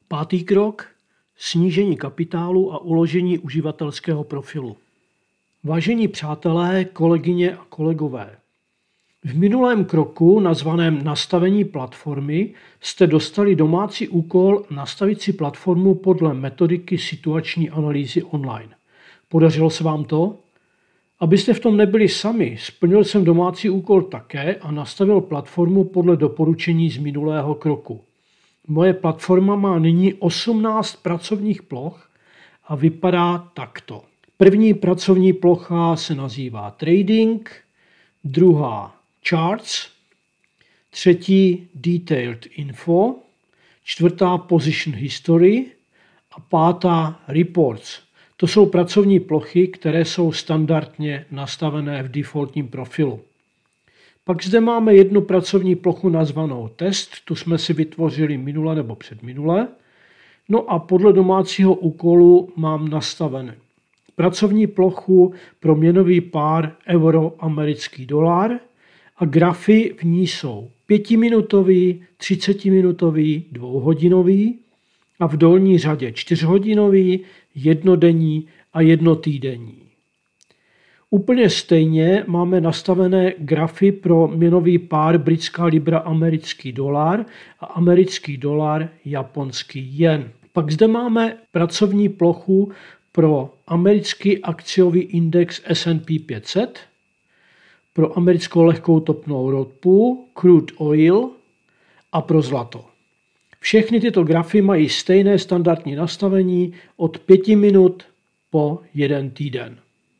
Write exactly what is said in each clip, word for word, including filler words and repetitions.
Pátý krok – snížení kapitálu a uložení uživatelského profilu. Vážení přátelé, kolegyně a kolegové, v minulém kroku nazvaném nastavení platformy jste dostali domácí úkol nastavit si platformu podle metodiky situační analýzy online. Podařilo se vám to? Abyste v tom nebyli sami, splnil jsem domácí úkol také a nastavil platformu podle doporučení z minulého kroku. Moje platforma má nyní osmnáct pracovních ploch a vypadá takto. První pracovní plocha se nazývá Trading, druhá Charts, třetí Detailed Info, čtvrtá Position History a pátá Reports. To jsou pracovní plochy, které jsou standardně nastavené v defaultním profilu. Pak zde máme jednu pracovní plochu nazvanou Test, tu jsme si vytvořili minule nebo předminule. No a podle domácího úkolu mám nastavené pracovní plochu pro měnový pár euro-americký dolar a grafy v ní jsou pětiminutový, třicetiminutový, dvouhodinový a v dolní řadě čtyřhodinový, jednodenní a jednotýdenní. Úplně stejně máme nastavené grafy pro měnový pár britská libra americký dolar a americký dolar japonský jen. Pak zde máme pracovní plochu pro americký akciový index S and P pět set, pro americkou lehkou topnou ropu, crude oil a pro zlato. Všechny tyto grafy mají stejné standardní nastavení od pěti minut po jeden týden.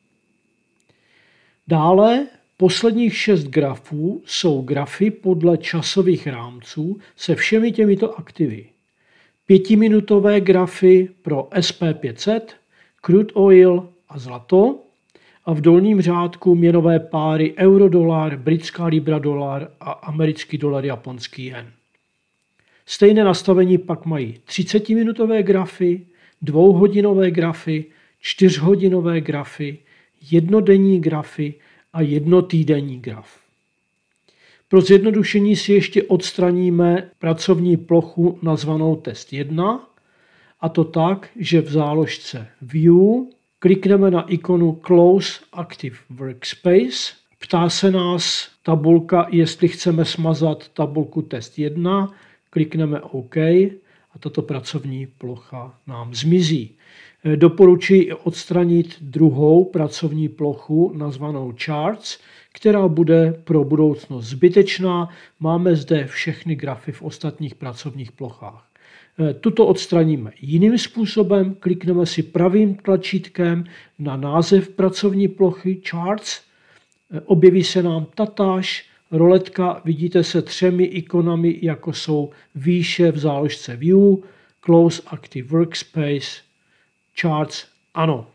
Dále posledních šest grafů jsou grafy podle časových rámců se všemi těmito aktivy. Pětiminutové grafy pro S P pět set, crude oil a zlato a v dolním řádku měnové páry euro-dolar, britská libra dolar a americký dolar japonský jen. Stejné nastavení pak mají třicetiminutové grafy, dvouhodinové grafy, čtyřhodinové grafy, jednodenní grafy a jednotýdenní graf. Pro zjednodušení si ještě odstraníme pracovní plochu nazvanou Test jedna, a to tak, že v záložce View klikneme na ikonu Close Active Workspace. Ptá se nás tabulka, jestli chceme smazat tabulku Test jedna, klikneme OK a tato pracovní plocha nám zmizí. Doporučuji odstranit druhou pracovní plochu nazvanou Charts, která bude pro budoucnost zbytečná. Máme zde všechny grafy v ostatních pracovních plochách. Tuto odstraníme jiným způsobem. Klikneme si pravým tlačítkem na název pracovní plochy Charts. Objeví se nám tatáž roletka, vidíte se třemi ikonami, jako jsou výše v záložce View, Close Active Workspace, Charts, ano.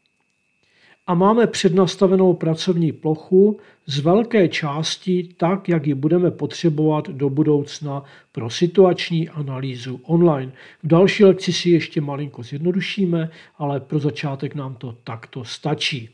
A máme přednastavenou pracovní plochu z velké části tak, jak ji budeme potřebovat do budoucna pro situační analýzu online. V další lekci si ještě malinko zjednodušíme, ale pro začátek nám to takto stačí.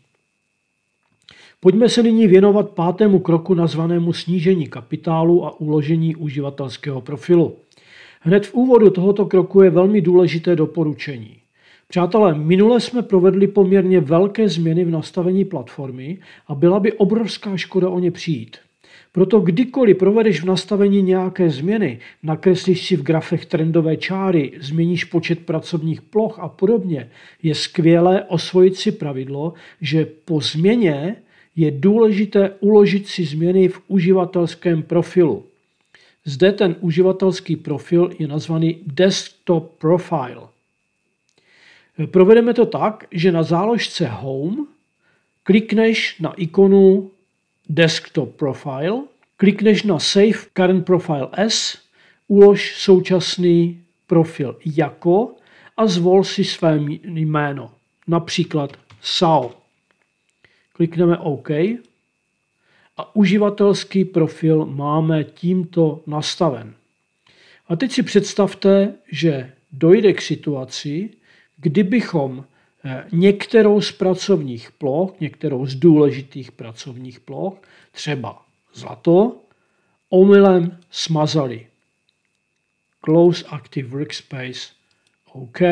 Pojďme se nyní věnovat pátému kroku nazvanému snížení kapitálu a uložení uživatelského profilu. Hned v úvodu tohoto kroku je velmi důležité doporučení. Přátelé, minule jsme provedli poměrně velké změny v nastavení platformy a byla by obrovská škoda o ně přijít. Proto kdykoliv provedeš v nastavení nějaké změny, nakreslíš si v grafech trendové čáry, změníš počet pracovních ploch a podobně, je skvělé osvojit si pravidlo, že po změně je důležité uložit si změny v uživatelském profilu. Zde ten uživatelský profil je nazvaný Desktop Profile. Provedeme to tak, že na záložce Home klikneš na ikonu Desktop Profile, klikneš na Save Current Profile As, ulož současný profil jako a zvol si své jméno, například S A O. Klikneme OK a uživatelský profil máme tímto nastaven. A teď si představte, že dojde k situaci, kdybychom některou z pracovních ploch, některou z důležitých pracovních ploch, třeba zlato, omylem smazali. Close Active Workspace OK.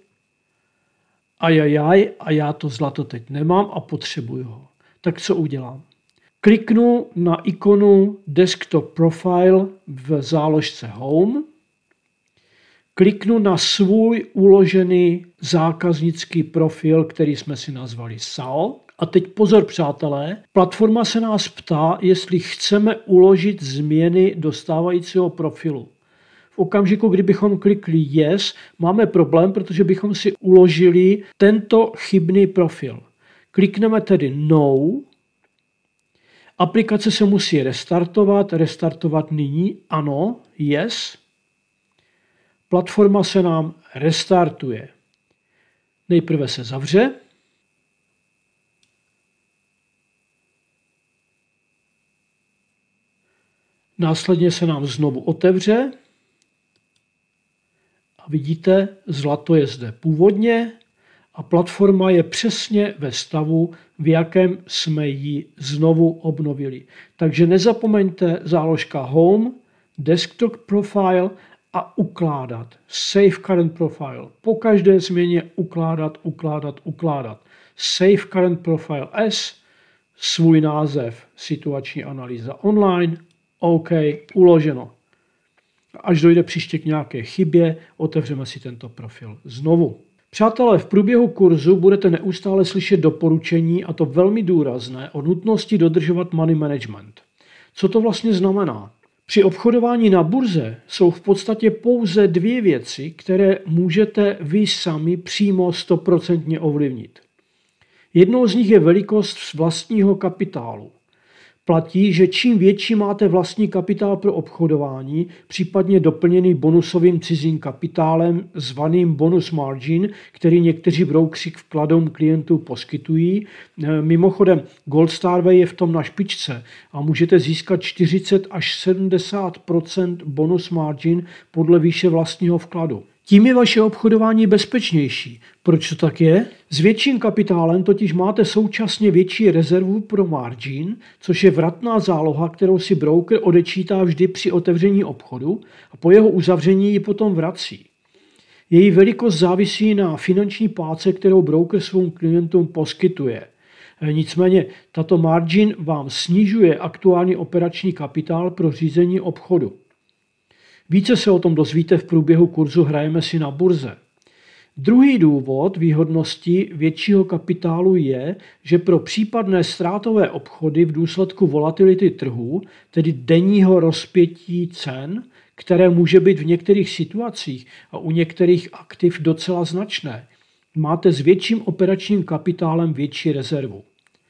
Ajajaj, a já to zlato teď nemám a potřebuju ho. Tak co udělám? Kliknu na ikonu Desktop Profile v záložce Home. Kliknu na svůj uložený zákaznický profil, který jsme si nazvali S A O. A teď pozor, přátelé, platforma se nás ptá, jestli chceme uložit změny do stávajícího profilu. V okamžiku, kdybychom klikli Yes, máme problém, protože bychom si uložili tento chybný profil. Klikneme tedy No. Aplikace se musí restartovat, restartovat nyní, ano, Yes. Platforma se nám restartuje. Nejprve se zavře. Následně se nám znovu otevře. A vidíte, zlato je zde původně a platforma je přesně ve stavu, v jakém jsme ji znovu obnovili. Takže nezapomeňte záložka Home, Desktop Profile a ukládat. Save Current Profile. Po každé změně ukládat, ukládat, ukládat. Save Current Profile as, svůj název, situační analýza online, OK, uloženo. Až dojde příště k nějaké chybě, otevřeme si tento profil znovu. Přátelé, v průběhu kurzu budete neustále slyšet doporučení, a to velmi důrazné, o nutnosti dodržovat money management. Co to vlastně znamená? Při obchodování na burze jsou v podstatě pouze dvě věci, které můžete vy sami přímo stoprocentně ovlivnit. Jednou z nich je velikost vlastního kapitálu. Platí, že čím větší máte vlastní kapitál pro obchodování, případně doplněný bonusovým cizím kapitálem zvaným bonus margin, který někteří broukři vkladům klientů poskytují. Mimochodem, Goldstarway je v tom na špičce a můžete získat čtyřicet až sedmdesát procent bonus margin podle výše vlastního vkladu. Tím je vaše obchodování bezpečnější. Proč to tak je? S větším kapitálem totiž máte současně větší rezervu pro margin, což je vratná záloha, kterou si broker odečítá vždy při otevření obchodu a po jeho uzavření ji potom vrací. Její velikost závisí na finanční páce, kterou broker svým klientům poskytuje. Nicméně tato margin vám snižuje aktuální operační kapitál pro řízení obchodu. Více se o tom dozvíte v průběhu kurzu Hrajeme si na burze. Druhý důvod výhodnosti většího kapitálu je, že pro případné ztrátové obchody v důsledku volatility trhu, tedy denního rozpětí cen, které může být v některých situacích a u některých aktiv docela značné, máte s větším operačním kapitálem větší rezervu.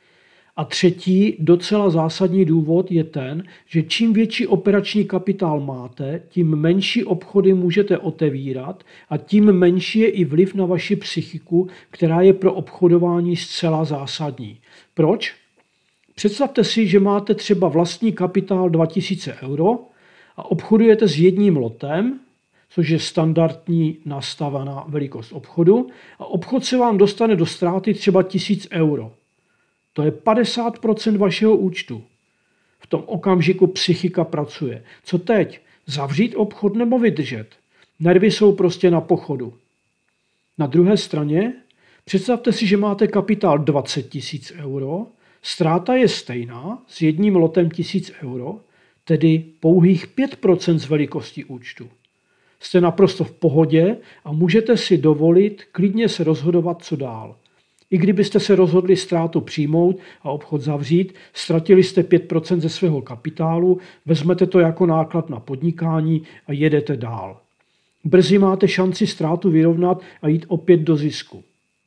A třetí docela zásadní důvod je ten, že čím větší operační kapitál máte, tím menší obchody můžete otevírat a tím menší je i vliv na vaši psychiku, která je pro obchodování zcela zásadní. Proč? Představte si, že máte třeba vlastní kapitál dva tisíce euro a obchodujete s jedním lotem, což je standardní nastavená velikost obchodu, a obchod se vám dostane do ztráty třeba tisíc euro. To je padesát procent vašeho účtu. V tom okamžiku psychika pracuje. Co teď? Zavřít obchod nebo vydržet? Nervy jsou prostě na pochodu. Na druhé straně představte si, že máte kapitál dvacet tisíc euro, ztráta je stejná s jedním lotem tisíc euro, tedy pouhých pět procent z velikosti účtu. Jste naprosto v pohodě a můžete si dovolit klidně se rozhodovat, co dál. I kdybyste se rozhodli ztrátu přijmout a obchod zavřít, ztratili jste pět procent ze svého kapitálu, vezmete to jako náklad na podnikání a jedete dál. Brzy máte šanci ztrátu vyrovnat a jít opět do zisku.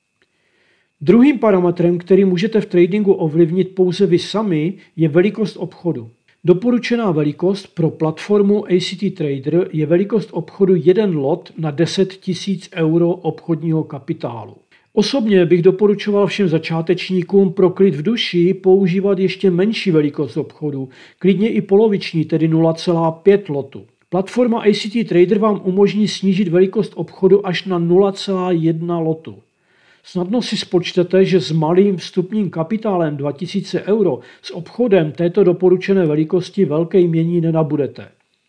Druhým parametrem, který můžete v tradingu ovlivnit pouze vy sami, je velikost obchodu. Doporučená velikost pro platformu A C T Trader je velikost obchodu jeden lot na deset tisíc euro obchodního kapitálu. Osobně bych doporučoval všem začátečníkům pro klid v duši používat ještě menší velikost obchodu, klidně i poloviční, tedy nula celá pět lotu. Platforma A C T Trader vám umožní snížit velikost obchodu až na nula celá jedna lotu. Snadno si spočtete, že s malým vstupním kapitálem dva tisíce euro s obchodem této doporučené velikosti velké jmění nenabudete.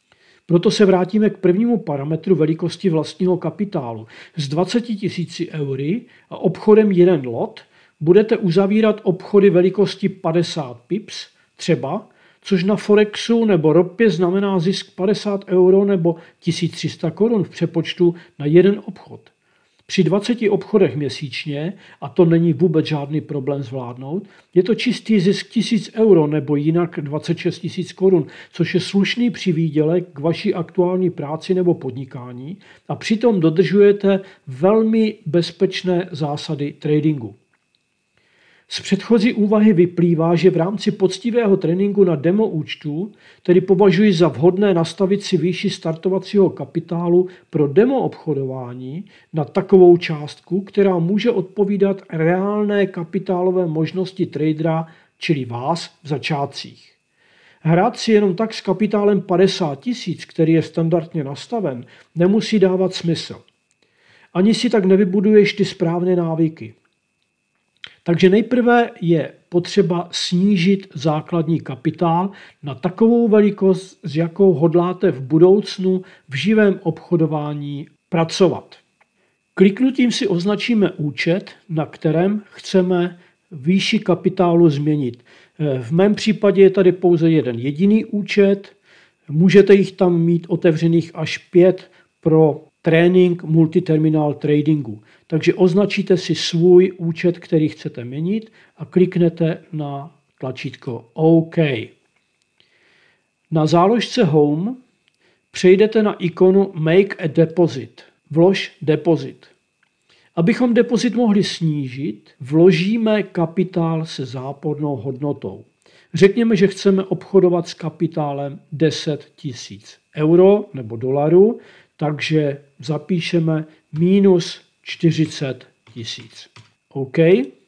Proto se vrátíme k prvnímu parametru velikosti vlastního kapitálu. S dvaceti tisíci eury a obchodem jeden lot budete uzavírat obchody velikosti padesát pips třeba, což na Forexu nebo ropě znamená zisk padesát euro nebo tisíc tři sta korun v přepočtu na jeden obchod. Při dvaceti obchodech měsíčně, a to není vůbec žádný problém zvládnout, je to čistý zisk tisíc euro nebo jinak dvacet šest tisíc korun, což je slušný přivýdělek k vaší aktuální práci nebo podnikání a přitom dodržujete velmi bezpečné zásady tradingu. Z předchozí úvahy vyplývá, že v rámci poctivého tréninku na demo účtu tedy považuji za vhodné nastavit si výši startovacího kapitálu pro demo obchodování na takovou částku, která může odpovídat reálné kapitálové možnosti tradera, čili vás v začátcích. Hrát si jenom tak s kapitálem padesát tisíc, který je standardně nastaven, nemusí dávat smysl. Ani si tak nevybuduješ ty správné návyky. Takže nejprve je potřeba snížit základní kapitál na takovou velikost, s jakou hodláte v budoucnu v živém obchodování pracovat. Kliknutím si označíme účet, na kterém chceme výši kapitálu změnit. V mém případě je tady pouze jeden jediný účet, můžete jich tam mít otevřených až pět pro trénink multiterminál tradingu. Takže označíte si svůj účet, který chcete měnit a kliknete na tlačítko OK. Na záložce Home přejdete na ikonu Make a Deposit. Vlož depozit. Abychom depozit mohli snížit, vložíme kapitál se zápornou hodnotou. Řekněme, že chceme obchodovat s kapitálem deset tisíc euro nebo dolarů, takže zapíšeme minus čtyřicet tisíc. OK.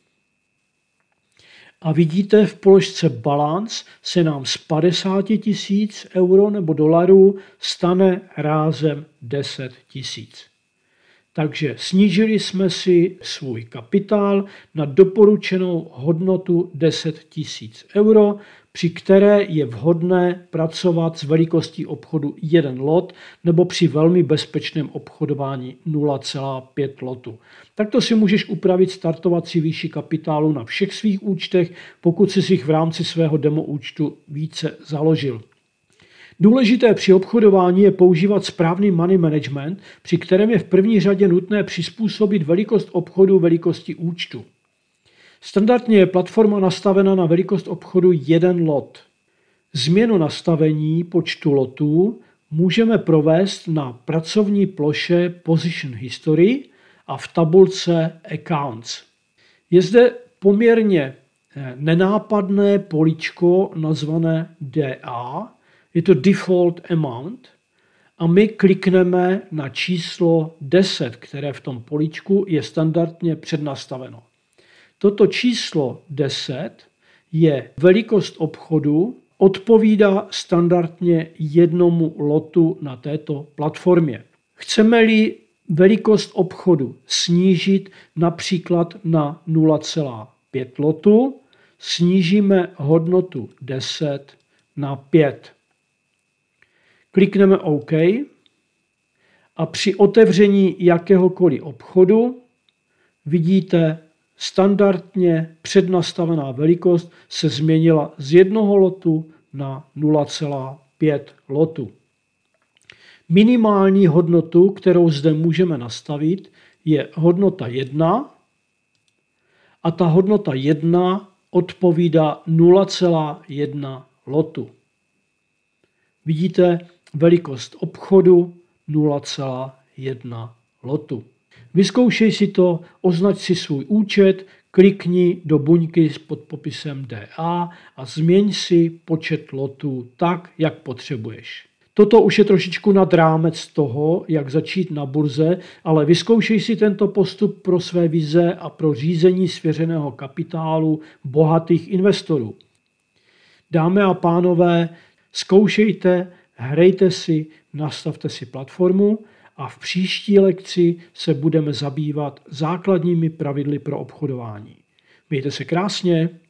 A vidíte, v položce Balance se nám z padesáti tisíc euro nebo dolarů stane rázem deset tisíc. Takže snížili jsme si svůj kapitál na doporučenou hodnotu deset tisíc euro, při které je vhodné pracovat s velikostí obchodu jeden lot nebo při velmi bezpečném obchodování nula celá pět lotu. Takto si můžeš upravit startovací výši kapitálu na všech svých účtech, pokud jsi jich v rámci svého demo účtu více založil. Důležité při obchodování je používat správný money management, při kterém je v první řadě nutné přizpůsobit velikost obchodu velikosti účtu. Standardně je platforma nastavena na velikost obchodu jeden lot. Změnu nastavení počtu lotů můžeme provést na pracovní ploše Position History a v tabulce Accounts. Je zde poměrně nenápadné políčko nazvané D A, je to Default Amount, a my klikneme na číslo deset, které v tom políčku je standardně přednastaveno. Toto číslo deset je velikost obchodu, odpovídá standardně jednomu lotu na této platformě. Chceme-li velikost obchodu snížit například na nula celá pět lotu, snížíme hodnotu deset na pět. Klikneme OK a při otevření jakéhokoliv obchodu vidíte, standardně přednastavená velikost se změnila z jednoho lotu na nula celá pět lotu. Minimální hodnotu, kterou zde můžeme nastavit, je hodnota jedna a ta hodnota jedna odpovídá nula celá jedna lotu. Vidíte velikost obchodu nula celá jedna lotu. Vyzkoušej si to, označ si svůj účet, klikni do buňky pod popisem D A a změň si počet lotů tak, jak potřebuješ. Toto už je trošičku nad rámec toho, jak začít na burze, ale vyzkoušej si tento postup pro své vize a pro řízení svěřeného kapitálu bohatých investorů. Dámy a pánové, zkoušejte, hrajte si, nastavte si platformu a v příští lekci se budeme zabývat základními pravidly pro obchodování. Mějte se krásně.